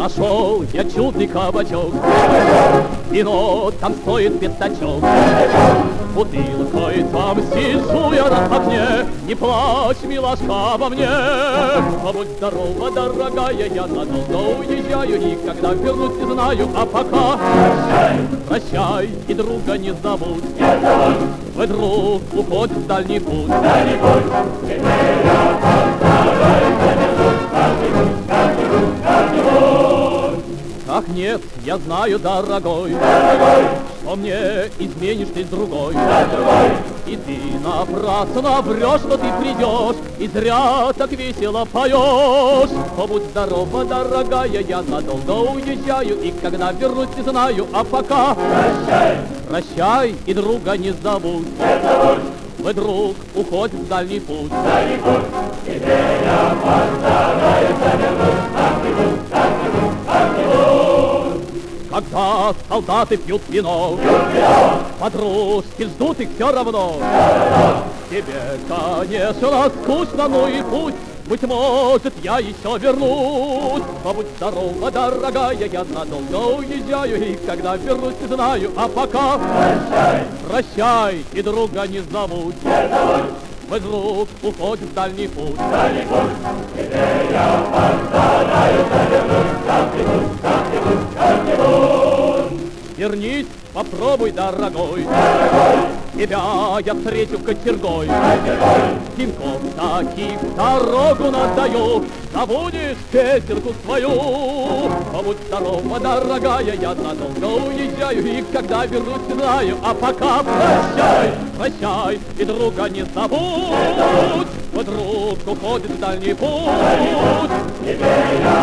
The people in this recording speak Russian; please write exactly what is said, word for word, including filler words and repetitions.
Нашел я чудный кабачок, вино там стоит пятачок. Бутылкой там сижу я на окне, не плачь, милашка, обо мне. А будь здорова, дорогая, я надолго уезжаю, никогда вернусь не знаю, а пока прощай, прощай, и друга не забудь, не забудь. Твой друг уходит в дальний путь, дальний путь. Теперь я постараюсь завернуть как-нибудь, как-нибудь, как-нибудь. Ах нет, я знаю, дорогой, дорогой, что мне изменишь ты с другой, да, другой. И ты напрасно врешь, что ты придешь, и зря так весело поешь. Побудь здорова, дорогая, я надолго уезжаю, и когда вернусь, не знаю, а пока прощай, прощай, и друга не забудь, не забудь. Твой друг уходит в дальний путь, дальний путь. Теперь я постараюсь завернуть как-нибудь, как-нибудь, как-нибудь. Когда солдаты пьют вино, пьют вино, подружки ждут их все равно. Тебе, конечно, скучно, но и пусть, быть может, я еще вернусь. Побудь здорова, дорогая, я надолго уезжаю, и когда вернусь, не знаю, а пока прощай, прощай, и друга не забудь, не забудь. Мой друг уходит в дальний путь, дальний путь. Теперь я постараюсь завернуть как-нибудь, как-нибудь, как-нибудь. Вернись, попробуй, дорогой, дорогой. Тебя я встречу кочергой, кочергой. Пинков таких дорогу надаю, забудешь песенку свою. Побудь здорова, дорогая, я надолго уезжаю, и когда вернусь, не знаю, а пока прощай, прощай, и друга не забудь. Мой друг уходит в дальний путь. Теперь я